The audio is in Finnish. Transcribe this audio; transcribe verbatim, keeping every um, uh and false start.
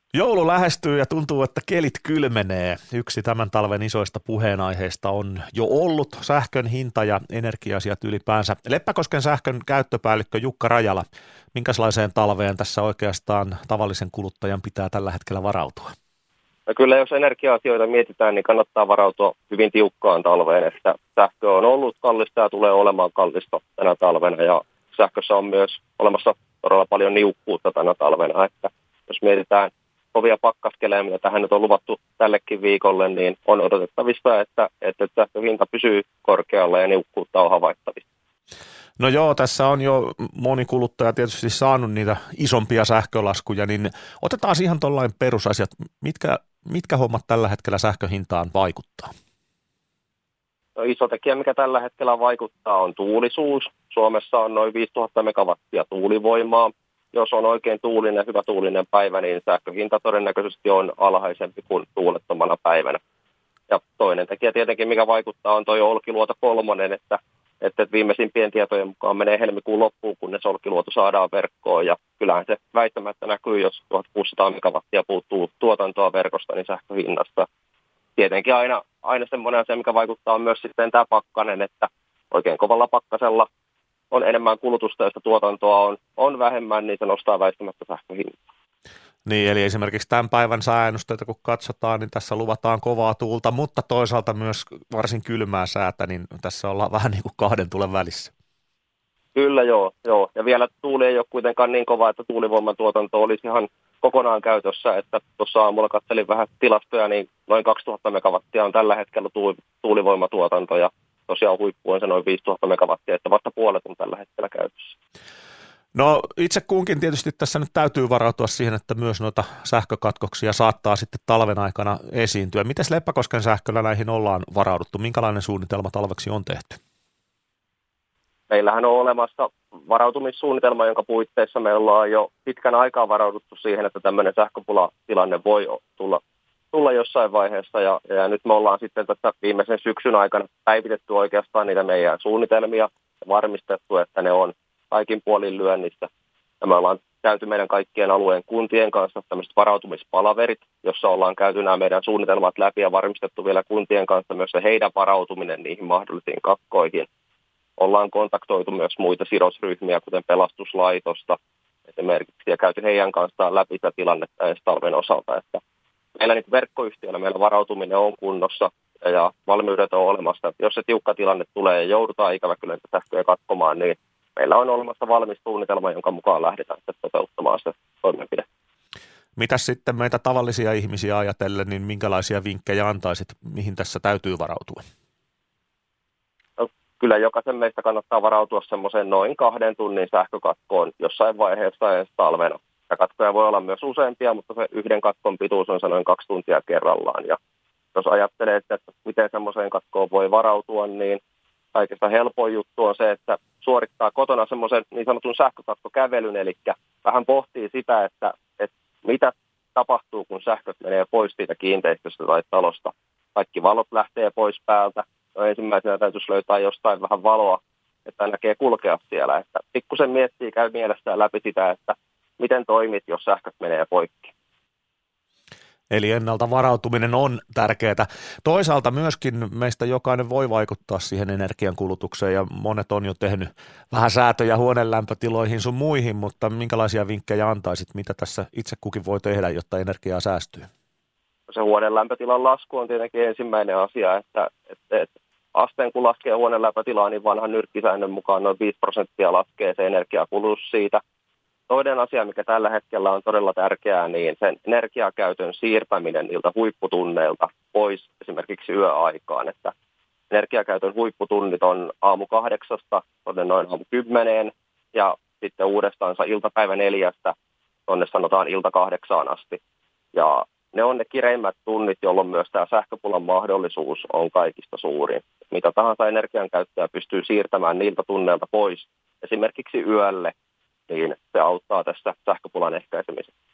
Joulu lähestyy ja tuntuu, että kelit kylmenee. Yksi tämän talven isoista puheenaiheista on jo ollut sähkön hinta ja energia-asiat ylipäänsä. Leppäkosken sähkön käyttöpäällikkö Jukka Rajala, minkälaiseen talveen tässä oikeastaan tavallisen kuluttajan pitää tällä hetkellä varautua? No kyllä jos energia-asioita mietitään, niin kannattaa varautua hyvin tiukkaan talveen, että sähkö on ollut kallista ja tulee olemaan kallista tänä talvena ja sähkössä on myös olemassa todella paljon niukkuutta tänä talvena, että jos mietitään kovia pakkaskeleja, mitä tähän nyt on luvattu tällekin viikolle, niin on odotettavissa, että, että sähkön hinta pysyy korkealla ja niukkuutta on havaittavissa. No joo, tässä on jo moni kuluttaja tietysti saanut niitä isompia sähkölaskuja, niin otetaan ihan tuollainen perusasiat. Mitkä, mitkä hommat tällä hetkellä sähköhintaan vaikuttaa? No iso tekijä, mikä tällä hetkellä vaikuttaa, on tuulisuus. Suomessa on noin viisituhatta megawattia tuulivoimaa. Jos on oikein tuulinen, hyvä tuulinen päivä, niin sähköhinta todennäköisesti on alhaisempi kuin tuulettomana päivänä. Ja toinen tekijä tietenkin, mikä vaikuttaa, on tuo Olkiluoto kolmonen, että, että viimeisimpien tietojen mukaan menee helmikuun loppuun, kunnes Olkiluoto saadaan verkkoon. Ja kyllähän se väittämättä näkyy, jos tuhatkuusisataa megawattia puuttuu tuotantoa verkosta, niin sähköhinnasta. Tietenkin aina, aina semmoinen asia, mikä vaikuttaa, on myös sitten tämä pakkanen, että oikein kovalla pakkasella on enemmän kulutusta, josta tuotantoa on, on vähemmän, niin se nostaa väistämättä sähköhintaa. Niin, eli esimerkiksi tämän päivän sääennusteita kun katsotaan, niin tässä luvataan kovaa tuulta, mutta toisaalta myös varsin kylmää säätä, niin tässä ollaan vähän niin kuin kahden tulen välissä. Kyllä joo, joo. Ja vielä tuuli ei ole kuitenkaan niin kova, että tuulivoiman tuotanto olisi ihan kokonaan käytössä, että tuossa aamulla katselin vähän tilastoja, niin noin kaksituhatta megawattia on tällä hetkellä tuulivoimatuotanto ja tosiaan huippu on se noin viisituhatta megawattia, että vasta puolet on tällä hetkellä käytössä. No itse kunkin tietysti tässä nyt täytyy varautua siihen, että myös noita sähkökatkoksia saattaa sitten talven aikana esiintyä. Mites Leppäkosken sähköllä näihin ollaan varauduttu? Minkälainen suunnitelma talveksi on tehty? Meillähän on olemassa varautumissuunnitelma, jonka puitteissa me ollaan jo pitkän aikaa varauduttu siihen, että tämmöinen sähköpulatilanne voi tulla, tulla jossain vaiheessa. Ja, ja nyt me ollaan sitten tässä viimeisen syksyn aikana päivitetty oikeastaan niitä meidän suunnitelmia ja varmistettu, että ne on kaikin puolin lyönnissä. Ja me ollaan käyty meidän kaikkien alueen kuntien kanssa tämmöiset varautumispalaverit, jossa ollaan käyty nämä meidän suunnitelmat läpi ja varmistettu vielä kuntien kanssa myös se heidän varautuminen niihin mahdollisiin kakkoihin. Ollaan kontaktoitu myös muita sidosryhmiä, kuten pelastuslaitosta esimerkiksi, ja käyty heidän kanssaan läpi sitä tilannetta ensi talven osalta. Että meillä niin verkkoyhtiöillä meillä varautuminen on kunnossa ja valmiudet on olemassa. Jos se tiukka tilanne tulee ja joudutaan ikävä kyllä niitä sähköjä katkomaan, niin meillä on olemassa valmis suunnitelma, jonka mukaan lähdetään toteuttamaan se toimenpide. Mitäs sitten meitä tavallisia ihmisiä ajatellen, niin minkälaisia vinkkejä antaisit, mihin tässä täytyy varautua? No, kyllä jokaisen meistä kannattaa varautua semmoiseen noin kahden tunnin sähkökatkoon jossain vaiheessa ensi talvena. Ja katkoja voi olla myös useampia, mutta se yhden katkon pituus on se noin kaksi tuntia kerrallaan. Ja jos ajattelee, että miten semmoiseen katkoon voi varautua, niin kaikista helpoin juttu on se, että suorittaa kotona semmoisen niin sanotun sähkökatkokävelyn, eli vähän pohtii sitä, että, että mitä tapahtuu, kun sähköt menee pois siitä kiinteistöstä tai talosta. Kaikki valot lähtee pois päältä. No ensimmäisenä täytyisi löytää jostain vähän valoa, että näkee kulkea siellä. Että pikkusen miettii, käy mielestään läpi sitä, että miten toimit, jos sähköt menee poikki. Eli ennalta varautuminen on tärkeää. Toisaalta myöskin meistä jokainen voi vaikuttaa siihen energiankulutukseen ja monet on jo tehnyt vähän säätöjä huoneen lämpötiloihin sun muihin, mutta minkälaisia vinkkejä antaisit, mitä tässä itse kukin voi tehdä, jotta energiaa säästyy? Se huoneen lämpötilan lasku on tietenkin ensimmäinen asia, että, että, että asteen kun laskee huoneen lämpötilaa, niin vanhan nyrkkisäännön mukaan noin viisi prosenttia laskee se energiakulutus siitä. Toinen asia, mikä tällä hetkellä on todella tärkeää, niin sen energiakäytön siirtäminen niiltä huipputunneilta pois esimerkiksi yöaikaan. Että energiakäytön huipputunnit on aamu kahdeksasta tuonne noin aamu kymmeneen ja sitten uudestaansa iltapäivä neljästä tuonne sanotaan ilta kahdeksaan asti. Ja ne on ne kireimmät tunnit, jolloin myös tämä sähköpulan mahdollisuus on kaikista suurin. Mitä tahansa energiankäyttöä pystyy siirtämään niiltä tunneilta pois esimerkiksi yölle, niin se auttaa tässä sähköpulan ehkäisemisessä.